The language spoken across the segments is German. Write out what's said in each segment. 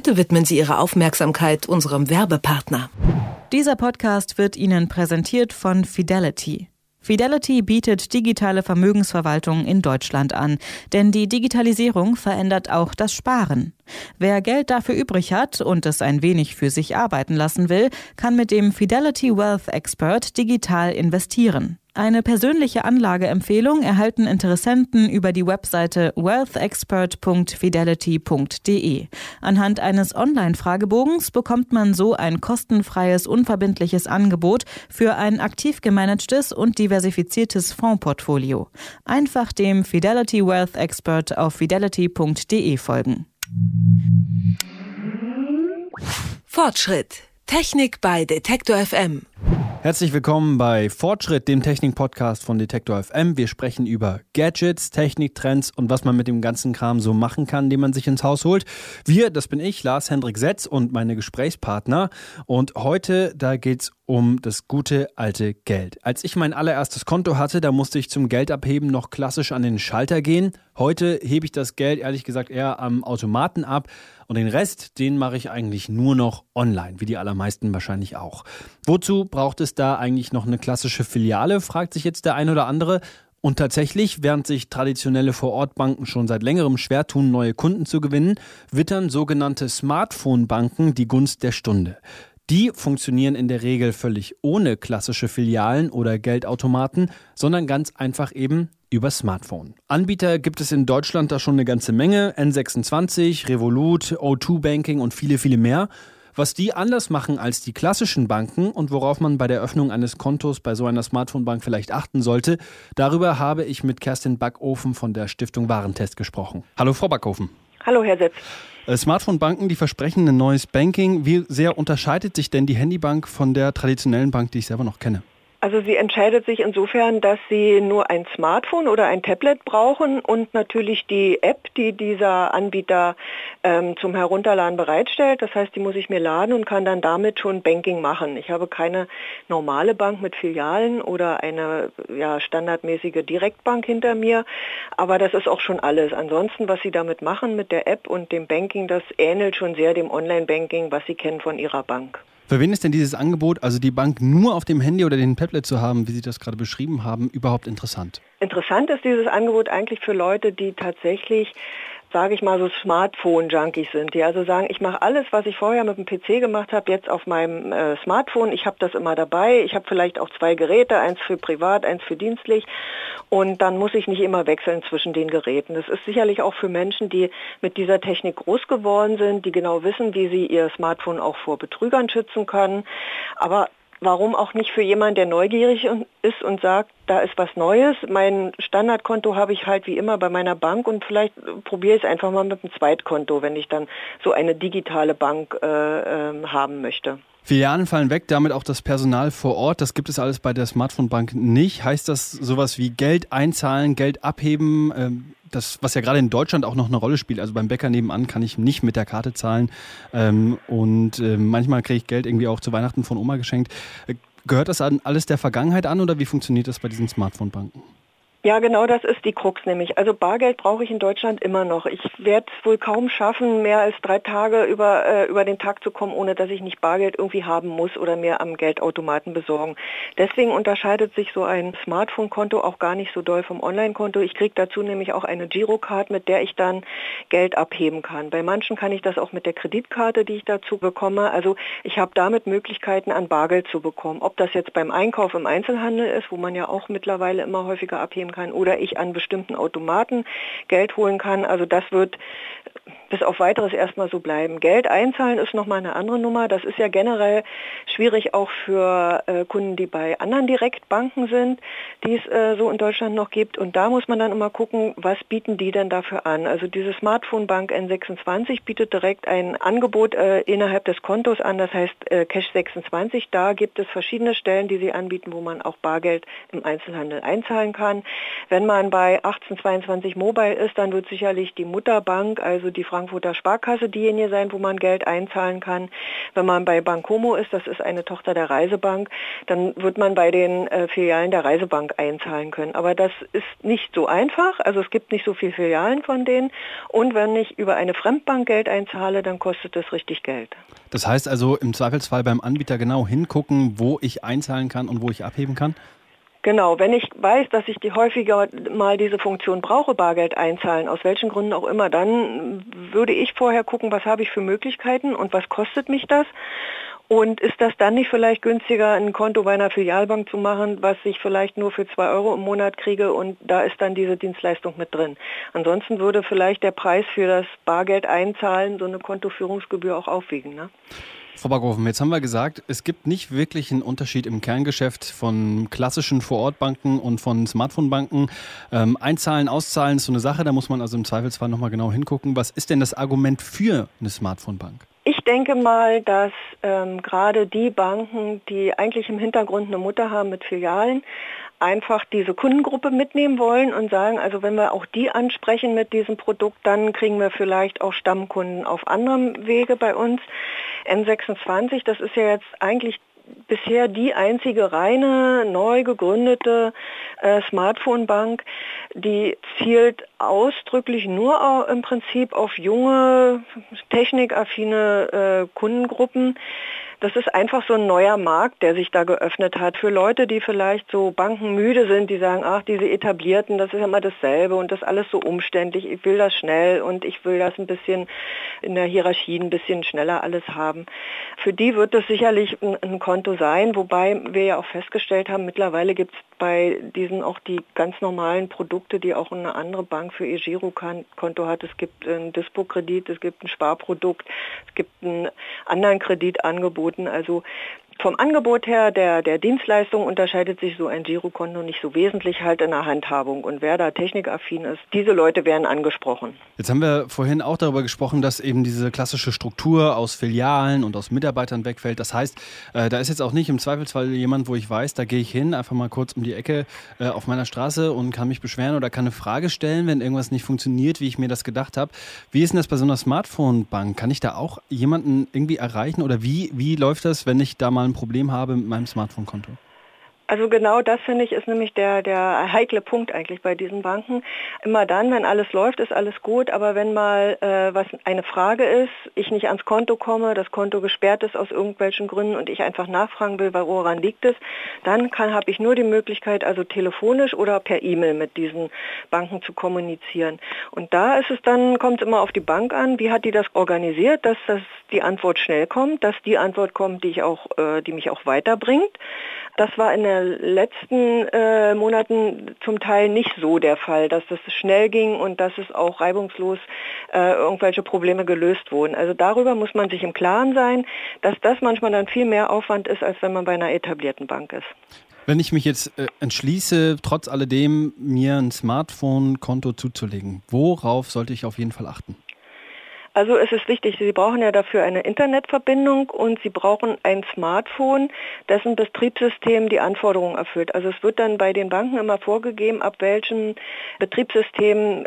Bitte widmen Sie Ihre Aufmerksamkeit unserem Werbepartner. Dieser Podcast wird Ihnen präsentiert von Fidelity. Fidelity bietet digitale Vermögensverwaltung in Deutschland an, denn die Digitalisierung verändert auch das Sparen. Wer Geld dafür übrig hat und es ein wenig für sich arbeiten lassen will, kann mit dem Fidelity Wealth Expert digital investieren. Eine persönliche Anlageempfehlung erhalten Interessenten über die Webseite wealthexpert.fidelity.de. Anhand eines Online-Fragebogens bekommt man so ein kostenfreies, unverbindliches Angebot für ein aktiv gemanagtes und diversifiziertes Fondsportfolio. Einfach dem Fidelity Wealth Expert auf fidelity.de folgen. Fortschritt. Technik bei Detektor FM. Herzlich willkommen bei Fortschritt, dem Technik-Podcast von Detektor FM. Wir sprechen über Gadgets, Techniktrends und was man mit dem ganzen Kram so machen kann, den man sich ins Haus holt. Wir, das bin ich, Lars-Hendrik Setz und meine Gesprächspartner. Und heute, da geht's um das gute alte Geld. Als ich mein allererstes Konto hatte, da musste ich zum Geldabheben noch klassisch an den Schalter gehen. Heute hebe ich das Geld ehrlich gesagt eher am Automaten ab und den Rest, den mache ich eigentlich nur noch online, wie die allermeisten wahrscheinlich auch. Wozu braucht es da eigentlich noch eine klassische Filiale, fragt sich jetzt der ein oder andere. Und tatsächlich, während sich traditionelle Vorortbanken schon seit längerem schwer tun, neue Kunden zu gewinnen, wittern sogenannte Smartphone-Banken die Gunst der Stunde. Die funktionieren in der Regel völlig ohne klassische Filialen oder Geldautomaten, sondern ganz einfach eben über Smartphone. Anbieter gibt es in Deutschland da schon eine ganze Menge, N26, Revolut, O2 Banking und viele, viele mehr. Was die anders machen als die klassischen Banken und worauf man bei der Öffnung eines Kontos bei so einer Smartphone-Bank vielleicht achten sollte, darüber habe ich mit Kerstin Backofen von der Stiftung Warentest gesprochen. Hallo Frau Backofen. Hallo Herr Setz. Smartphone-Banken, die versprechen ein neues Banking. Wie sehr unterscheidet sich denn die Handybank von der traditionellen Bank, die ich selber noch kenne? Also sie entscheidet sich insofern, dass sie nur ein Smartphone oder ein Tablet brauchen und natürlich die App, die dieser Anbieter zum Herunterladen bereitstellt. Das heißt, die muss ich mir laden und kann dann damit schon Banking machen. Ich habe keine normale Bank mit Filialen oder eine standardmäßige Direktbank hinter mir, aber das ist auch schon alles. Ansonsten, was Sie damit machen mit der App und dem Banking, das ähnelt schon sehr dem Online-Banking, was Sie kennen von Ihrer Bank. Für wen ist denn dieses Angebot, also die Bank nur auf dem Handy oder dem Tablet zu haben, wie Sie das gerade beschrieben haben, überhaupt interessant? Interessant ist dieses Angebot eigentlich für Leute, die tatsächlich, sage ich mal, so Smartphone-Junkies sind, die also sagen, ich mache alles, was ich vorher mit dem PC gemacht habe, jetzt auf meinem Smartphone. Ich habe das immer dabei. Ich habe vielleicht auch 2 Geräte, eins für privat, eins für dienstlich. Und dann muss ich nicht immer wechseln zwischen den Geräten. Das ist sicherlich auch für Menschen, die mit dieser Technik groß geworden sind, die genau wissen, wie sie ihr Smartphone auch vor Betrügern schützen können. Aber warum auch nicht für jemanden, der neugierig ist und sagt, da ist was Neues. Mein Standardkonto habe ich halt wie immer bei meiner Bank und vielleicht probiere ich es einfach mal mit einem Zweitkonto, wenn ich dann so eine digitale Bank haben möchte. Filialen fallen weg, damit auch das Personal vor Ort. Das gibt es alles bei der Smartphone-Bank nicht. Heißt das sowas wie Geld einzahlen, Geld abheben, das, was ja gerade in Deutschland auch noch eine Rolle spielt. Also beim Bäcker nebenan kann ich nicht mit der Karte zahlen und manchmal kriege ich Geld irgendwie auch zu Weihnachten von Oma geschenkt. Gehört das alles der Vergangenheit an oder wie funktioniert das bei diesen Smartphone-Banken? Ja, genau, das ist die Krux nämlich. Also Bargeld brauche ich in Deutschland immer noch. Ich werde es wohl kaum schaffen, mehr als 3 Tage über den Tag zu kommen, ohne dass ich nicht Bargeld irgendwie haben muss oder mir am Geldautomaten besorgen. Deswegen unterscheidet sich so ein Smartphone-Konto auch gar nicht so doll vom Online-Konto. Ich kriege dazu nämlich auch eine Girocard, mit der ich dann Geld abheben kann. Bei manchen kann ich das auch mit der Kreditkarte, die ich dazu bekomme. Also ich habe damit Möglichkeiten, an Bargeld zu bekommen. Ob das jetzt beim Einkauf im Einzelhandel ist, wo man ja auch mittlerweile immer häufiger abheben kann, oder ich an bestimmten Automaten Geld holen kann. Also das wird bis auf Weiteres erstmal so bleiben. Geld einzahlen ist nochmal eine andere Nummer. Das ist ja generell schwierig auch für Kunden, die bei anderen Direktbanken sind, die es so in Deutschland noch gibt. Und da muss man dann immer gucken, was bieten die denn dafür an. Also diese Smartphone-Bank N26 bietet direkt ein Angebot innerhalb des Kontos an, das heißt Cash26. Da gibt es verschiedene Stellen, die sie anbieten, wo man auch Bargeld im Einzelhandel einzahlen kann. Wenn man bei 1822 Mobile ist, dann wird sicherlich die Mutterbank, also die Frankfurter Frankfurter Sparkasse diejenige sein, wo man Geld einzahlen kann. Wenn man bei Bancomo ist, das ist eine Tochter der Reisebank, dann wird man bei den Filialen der Reisebank einzahlen können. Aber das ist nicht so einfach, also es gibt nicht so viele Filialen von denen. Und wenn ich über eine Fremdbank Geld einzahle, dann kostet das richtig Geld. Das heißt also im Zweifelsfall beim Anbieter genau hingucken, wo ich einzahlen kann und wo ich abheben kann? Genau, wenn ich weiß, dass ich die häufiger mal diese Funktion brauche, Bargeld einzahlen, aus welchen Gründen auch immer, dann würde ich vorher gucken, was habe ich für Möglichkeiten und was kostet mich das? Und ist das dann nicht vielleicht günstiger, ein Konto bei einer Filialbank zu machen, was ich vielleicht nur für 2 Euro im Monat kriege und da ist dann diese Dienstleistung mit drin? Ansonsten würde vielleicht der Preis für das Bargeld einzahlen, so eine Kontoführungsgebühr auch aufwiegen, ne? Frau Backhofen, jetzt haben wir gesagt, es gibt nicht wirklich einen Unterschied im Kerngeschäft von klassischen Vorortbanken und von Smartphone-Banken. Einzahlen, auszahlen ist so eine Sache, da muss man also im Zweifelsfall nochmal genau hingucken. Was ist denn das Argument für eine Smartphone-Bank? Ich denke mal, dass gerade die Banken, die eigentlich im Hintergrund eine Mutter haben mit Filialen, einfach diese Kundengruppe mitnehmen wollen und sagen, also wenn wir auch die ansprechen mit diesem Produkt, dann kriegen wir vielleicht auch Stammkunden auf anderem Wege bei uns. N26, das ist ja jetzt eigentlich bisher die einzige reine, neu gegründete Smartphone-Bank, die zielt ausdrücklich nur im Prinzip auf junge, technikaffine Kundengruppen. Das ist einfach so ein neuer Markt, der sich da geöffnet hat für Leute, die vielleicht so bankenmüde sind, die sagen, ach, diese etablierten, das ist ja immer dasselbe und das alles so umständlich, ich will das schnell und ich will das ein bisschen in der Hierarchie ein bisschen schneller alles haben. Für die wird das sicherlich ein Konto sein, wobei wir ja auch festgestellt haben, mittlerweile gibt es bei diesen auch die ganz normalen Produkte, die auch eine andere Bank für ihr Girokonto hat. Es gibt einen Dispo-Kredit, es gibt ein Sparprodukt, es gibt einen anderen Kredit angeboten. Also vom Angebot her der Dienstleistung unterscheidet sich so ein Girokonto nicht so wesentlich halt in der Handhabung. Und wer da technikaffin ist, diese Leute werden angesprochen. Jetzt haben wir vorhin auch darüber gesprochen, dass eben diese klassische Struktur aus Filialen und aus Mitarbeitern wegfällt. Das heißt, da ist jetzt auch nicht im Zweifelsfall jemand, wo ich weiß, da gehe ich hin, einfach mal kurz um die Ecke auf meiner Straße und kann mich beschweren oder kann eine Frage stellen, wenn irgendwas nicht funktioniert, wie ich mir das gedacht habe. Wie ist denn das bei so einer Smartphone-Bank? Kann ich da auch jemanden irgendwie erreichen oder wie läuft das, wenn ich da mal ein Problem habe mit meinem Smartphone-Konto? Also genau das, finde ich, ist nämlich der heikle Punkt eigentlich bei diesen Banken. Immer dann, wenn alles läuft, ist alles gut, aber wenn mal was eine Frage ist, ich nicht ans Konto komme, das Konto gesperrt ist aus irgendwelchen Gründen und ich einfach nachfragen will, woran liegt es, dann habe ich nur die Möglichkeit, also telefonisch oder per E-Mail mit diesen Banken zu kommunizieren. Und da ist es dann, kommt es immer auf die Bank an, wie hat die das organisiert, dass die Antwort schnell kommt, dass die Antwort kommt, die mich auch weiterbringt. Das war in den letzten Monaten zum Teil nicht so der Fall, dass das schnell ging und dass es auch reibungslos irgendwelche Probleme gelöst wurden. Also darüber muss man sich im Klaren sein, dass das manchmal dann viel mehr Aufwand ist, als wenn man bei einer etablierten Bank ist. Wenn ich mich jetzt entschließe, trotz alledem mir ein Smartphone-Konto zuzulegen, worauf sollte ich auf jeden Fall achten? Also es ist wichtig, Sie brauchen ja dafür eine Internetverbindung und Sie brauchen ein Smartphone, dessen Betriebssystem die Anforderungen erfüllt. Also es wird dann bei den Banken immer vorgegeben, ab welchem Betriebssystem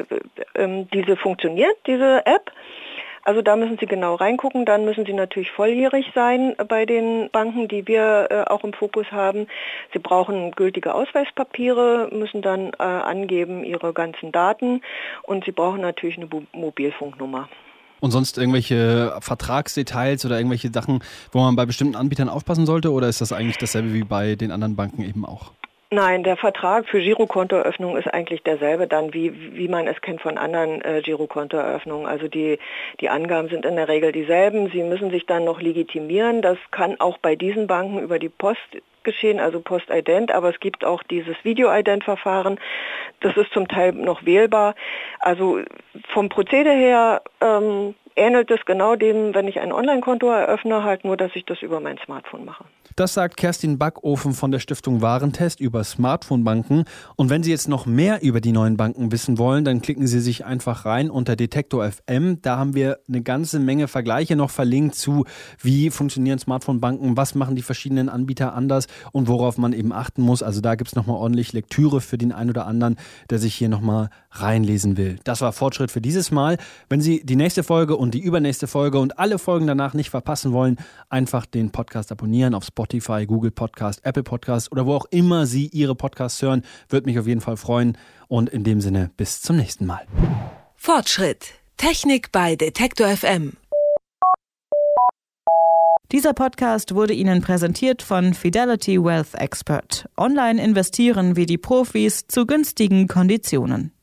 diese funktioniert, diese App. Also da müssen Sie genau reingucken, dann müssen Sie natürlich volljährig sein bei den Banken, die wir auch im Fokus haben. Sie brauchen gültige Ausweispapiere, müssen dann angeben Ihre ganzen Daten und Sie brauchen natürlich eine Mobilfunknummer. Und sonst irgendwelche Vertragsdetails oder irgendwelche Sachen, wo man bei bestimmten Anbietern aufpassen sollte oder ist das eigentlich dasselbe wie bei den anderen Banken eben auch? Nein, der Vertrag für Girokontoeröffnung ist eigentlich derselbe dann, wie man es kennt von anderen Girokontoeröffnungen. Also die Angaben sind in der Regel dieselben. Sie müssen sich dann noch legitimieren. Das kann auch bei diesen Banken über die Post geschehen, also Postident, aber es gibt auch dieses Video-Ident-Verfahren. Das ist zum Teil noch wählbar. Also vom Prozedere her ähnelt es genau dem, wenn ich ein Online-Konto eröffne, halt nur, dass ich das über mein Smartphone mache. Das sagt Kerstin Backofen von der Stiftung Warentest über Smartphone-Banken. Und wenn Sie jetzt noch mehr über die neuen Banken wissen wollen, dann klicken Sie sich einfach rein unter Detektor FM. Da haben wir eine ganze Menge Vergleiche noch verlinkt zu, wie funktionieren Smartphone-Banken, was machen die verschiedenen Anbieter anders und worauf man eben achten muss. Also da gibt es nochmal ordentlich Lektüre für den einen oder anderen, der sich hier nochmal reinlesen will. Das war Fortschritt für dieses Mal. Wenn Sie die nächste Folge und die übernächste Folge und alle Folgen danach nicht verpassen wollen, einfach den Podcast abonnieren auf Spotify, Google Podcast, Apple Podcast oder wo auch immer Sie Ihre Podcasts hören. Würde mich auf jeden Fall freuen. Und in dem Sinne, bis zum nächsten Mal. Fortschritt. Technik bei Detektor FM. Dieser Podcast wurde Ihnen präsentiert von Fidelity Wealth Expert. Online investieren wie die Profis zu günstigen Konditionen.